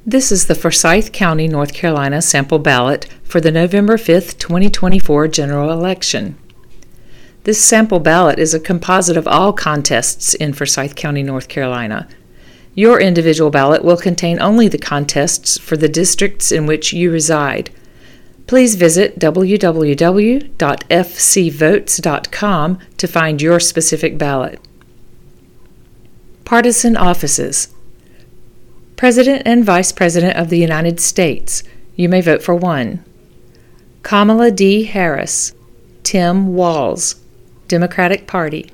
This is the Forsyth County, North Carolina sample ballot for the November 5, 2024 general election. This sample ballot is a composite of all contests in Forsyth County, North Carolina. Your individual ballot will contain only the contests for the districts in which you reside. Please visit www.fcvotes.com to find your specific ballot. Partisan offices. President and Vice President of the United States. You may vote for one. Kamala D. Harris. Tim Walz, Democratic Party.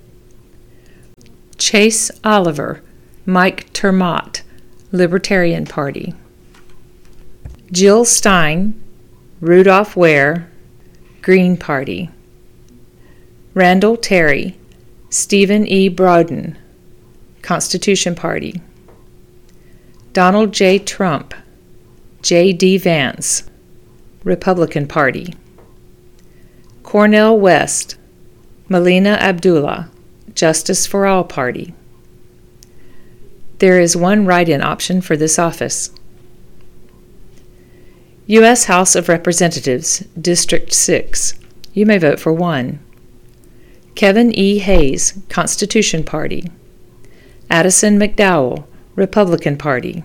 Chase Oliver. Mike Termott, Libertarian Party. Jill Stein. Rudolph Ware, Green Party. Randall Terry. Stephen E. Brodin, Constitution Party. Donald J. Trump, J.D. Vance, Republican Party. Cornel West, Melina Abdullah, Justice for All Party. There is one write-in option for this office. U.S. House of Representatives, District 6. You may vote for one. Kevin E. Hayes, Constitution Party. Addison McDowell, Republican Party.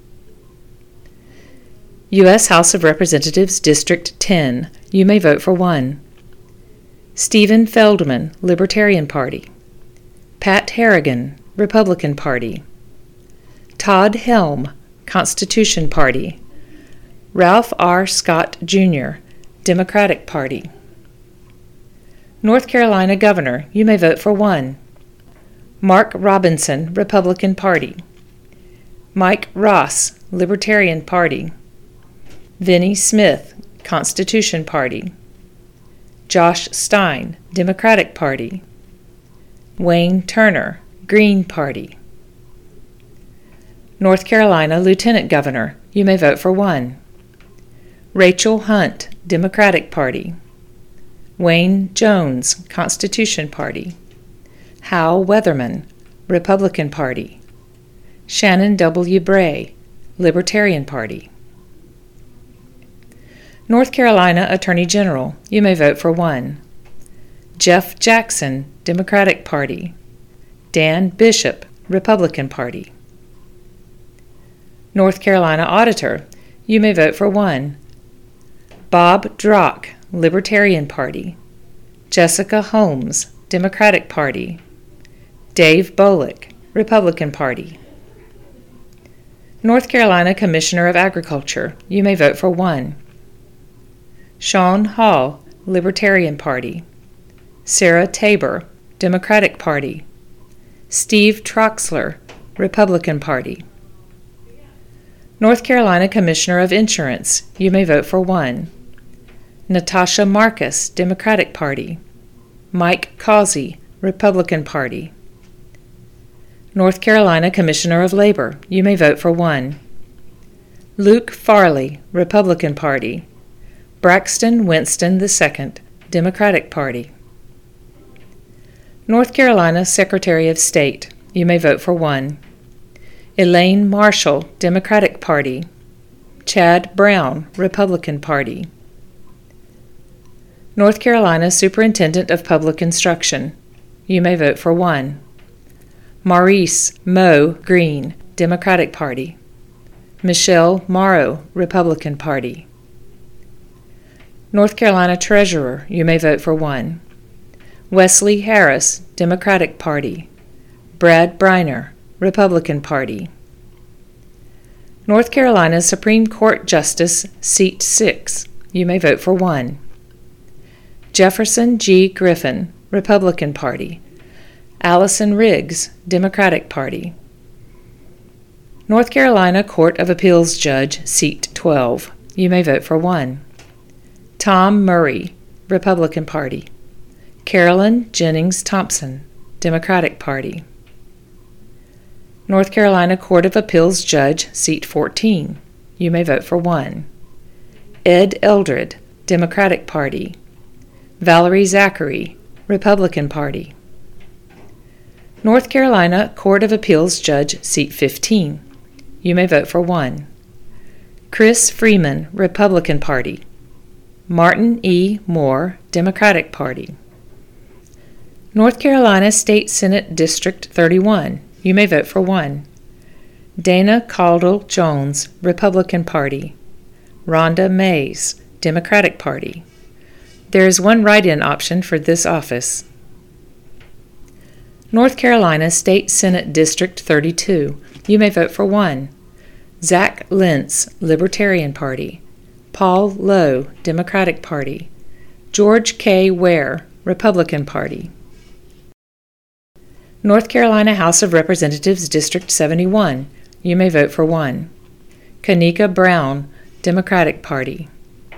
U.S. House of Representatives, District 10. You may vote for one. Stephen Feldman, Libertarian Party. Pat Harrigan, Republican Party. Todd Helm, Constitution Party. Ralph R. Scott, Jr., Democratic Party. North Carolina Governor, you may vote for one. Mark Robinson, Republican Party. Mike Ross, Libertarian Party. Vinnie Smith, Constitution Party. Josh Stein, Democratic Party. Wayne Turner, Green Party. North Carolina Lieutenant Governor, you may vote for one. Rachel Hunt, Democratic Party. Wayne Jones, Constitution Party. Hal Weatherman, Republican Party. Shannon W. Bray, Libertarian Party. North Carolina Attorney General, you may vote for one. Jeff Jackson, Democratic Party. Dan Bishop, Republican Party. North Carolina Auditor, you may vote for one. Bob Drock, Libertarian Party. Jessica Holmes, Democratic Party. Dave Bolick, Republican Party. North Carolina Commissioner of Agriculture, you may vote for one. Sean Hall, Libertarian Party. Sarah Tabor, Democratic Party. Steve Troxler, Republican Party. North Carolina Commissioner of Insurance, you may vote for one. Natasha Marcus, Democratic Party. Mike Causey, Republican Party. North Carolina Commissioner of Labor, you may vote for one. Luke Farley, Republican Party. Braxton Winston II, Democratic Party. North Carolina Secretary of State, you may vote for one. Elaine Marshall, Democratic Party. Chad Brown, Republican Party. North Carolina Superintendent of Public Instruction, you may vote for one. Maurice Moe Green, Democratic Party. Michelle Morrow, Republican Party. North Carolina Treasurer, you may vote for one. Wesley Harris, Democratic Party. Brad Briner, Republican Party. North Carolina Supreme Court Justice, Seat 6, you may vote for one. Jefferson G. Griffin, Republican Party. Allison Riggs, Democratic Party. North Carolina Court of Appeals Judge, Seat 12, you may vote for one. Tom Murray, Republican Party. Carolyn Jennings Thompson, Democratic Party. North Carolina Court of Appeals Judge, Seat 14, you may vote for one. Ed Eldred, Democratic Party. Valerie Zachary, Republican Party. North Carolina Court of Appeals Judge, Seat 15. You may vote for one. Chris Freeman, Republican Party. Martin E. Moore, Democratic Party. North Carolina State Senate District 31. You may vote for 1. Dana Caldwell Jones, Republican Party. Rhonda Mays, Democratic Party. There is one write-in option for this office. North Carolina State Senate District 32. You may vote for 1. Zach Lentz, Libertarian Party. Paul Lowe, Democratic Party. George K. Ware, Republican Party. North Carolina House of Representatives District 71. You may vote for 1. Kanika Brown, Democratic Party.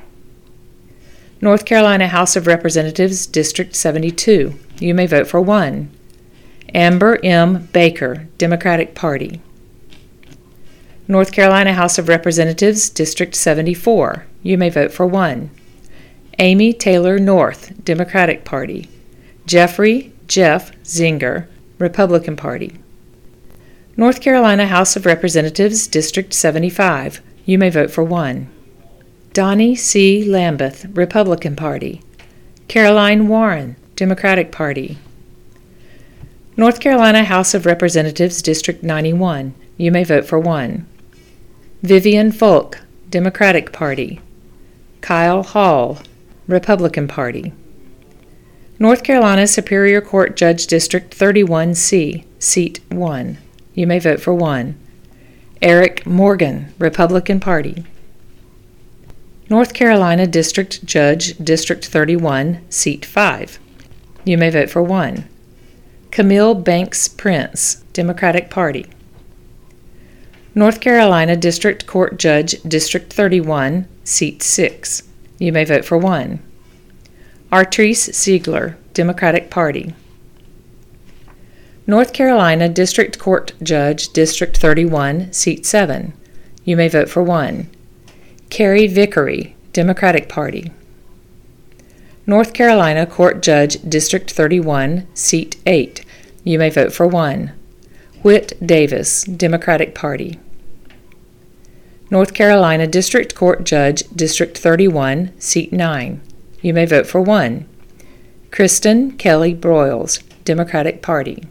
North Carolina House of Representatives District 72. You may vote for 1. Amber M. Baker, Democratic Party. North Carolina House of Representatives District 74. You may vote for 1. Amy Taylor North, Democratic Party. Jeffrey Jeff Zinger, Republican Party. North Carolina House of Representatives District 75. You may vote for 1. Donnie C. Lambeth, Republican Party. Caroline Warren, Democratic Party. North Carolina House of Representatives District 91. You may vote for 1. Vivian Folk, Democratic Party. Kyle Hall, Republican Party. North Carolina Superior Court Judge District 31C, Seat 1. You may vote for 1. Eric Morgan, Republican Party. North Carolina District Judge District 31, Seat 5. You may vote for 1. Camille Banks Prince, Democratic Party. North Carolina District Court Judge District 31, Seat 6. You may vote for 1. Artrice Ziegler, Democratic Party. North Carolina District Court Judge District 31, Seat 7. You may vote for 1. Carrie Vickery, Democratic Party. North Carolina Court Judge District 31, Seat 8. You may vote for 1. Whit Davis, Democratic Party. North Carolina District Court Judge District 31, Seat 9. You may vote for 1. Kristen Kelly Broyles, Democratic Party.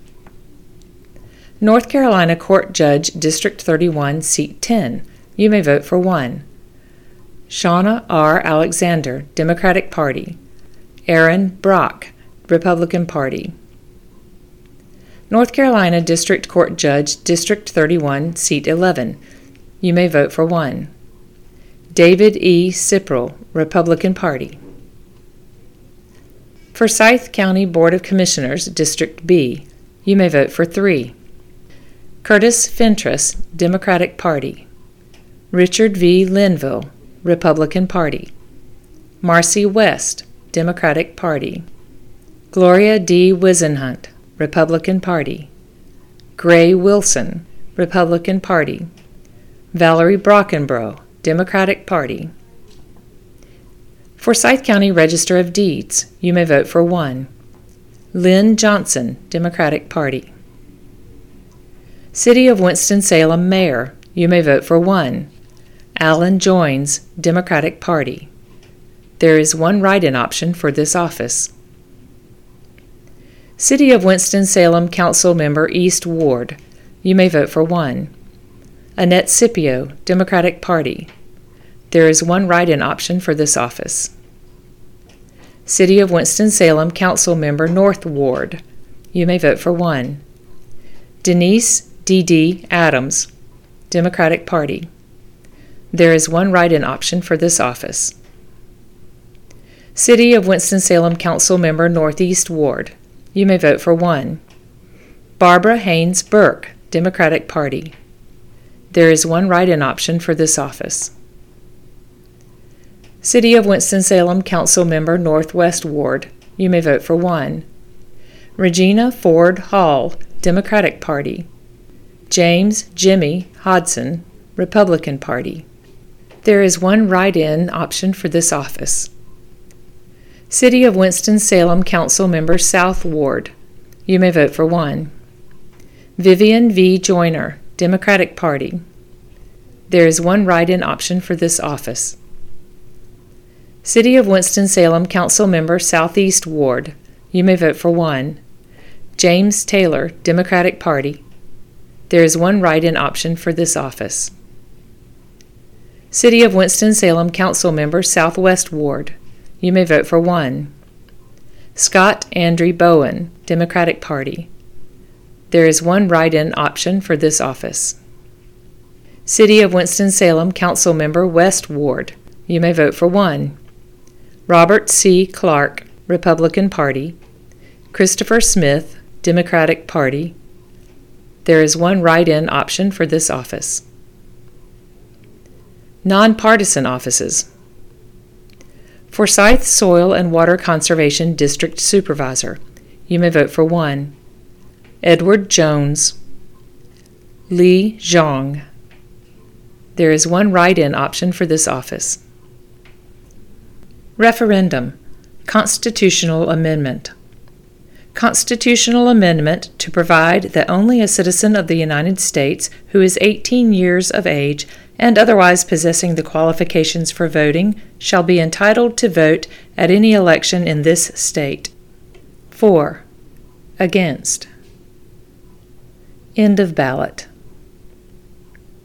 North Carolina Court Judge District 31, Seat 10. You may vote for 1. Shauna R. Alexander, Democratic Party. Aaron Brock, Republican Party. North Carolina District Court Judge District 31, Seat 11. You may vote for 1. David E. Cipral, Republican Party. Forsyth County Board of Commissioners, District B. You may vote for 3. Curtis Fentress, Democratic Party. Richard V. Linville, Republican Party. Marcy West, Democratic Party. Gloria D. Wisenhunt, Republican Party. Gray Wilson, Republican Party. Valerie Brockenbrough, Democratic Party. Forsyth County Register of Deeds, you may vote for 1. Lynn Johnson, Democratic Party. City of Winston-Salem Mayor, you may vote for 1. Alan Joines, Democratic Party. There is one write-in option for this office. City of Winston-Salem Council Member East Ward, you may vote for 1. Annette Scipio, Democratic Party. There is one write-in option for this office. City of Winston-Salem Council Member North Ward. You may vote for 1. Denise D.D. Adams, Democratic Party. There is one write-in option for this office. City of Winston-Salem Council Member Northeast Ward. You may vote for 1. Barbara Haynes Burke, Democratic Party. There is one write-in option for this office. City of Winston-Salem Council Member Northwest Ward. You may vote for 1. Regina Ford Hall, Democratic Party. James Jimmy Hodson, Republican Party. There is one write-in option for this office. City of Winston-Salem Council Member South Ward. You may vote for 1. Vivian V. Joyner, Democratic Party. There is one write-in option for this office. City of Winston-Salem Council Member Southeast Ward. You may vote for 1. James Taylor, Democratic Party. There is one write-in option for this office. City of Winston-Salem Council Member Southwest Ward. You may vote for 1. Scott Andrew Bowen, Democratic Party. There is one write-in option for this office. City of Winston-Salem Council Member West Ward. You may vote for 1. Robert C. Clark, Republican Party. Christopher Smith, Democratic Party. There is one write-in option for this office. Nonpartisan offices. Forsyth Soil and Water Conservation District Supervisor. You may vote for 1. Edward Jones. Li Zhang. There is one write-in option for this office. Referendum. Constitutional Amendment. Constitutional amendment to provide that only a citizen of the United States who is 18 years of age and otherwise possessing the qualifications for voting shall be entitled to vote at any election in this state. 4. Against. End of ballot.